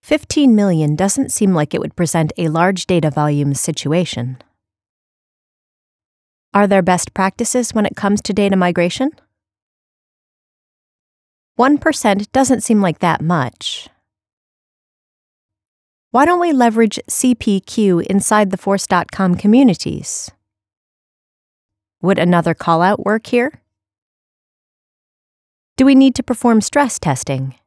15 million doesn't seem like it would present a large data volume situation. Are there best practices when it comes to data migration? 1% doesn't seem like that much. Why don't we leverage CPQ inside the Force.com communities? Would another callout work here? Do we need to perform stress testing?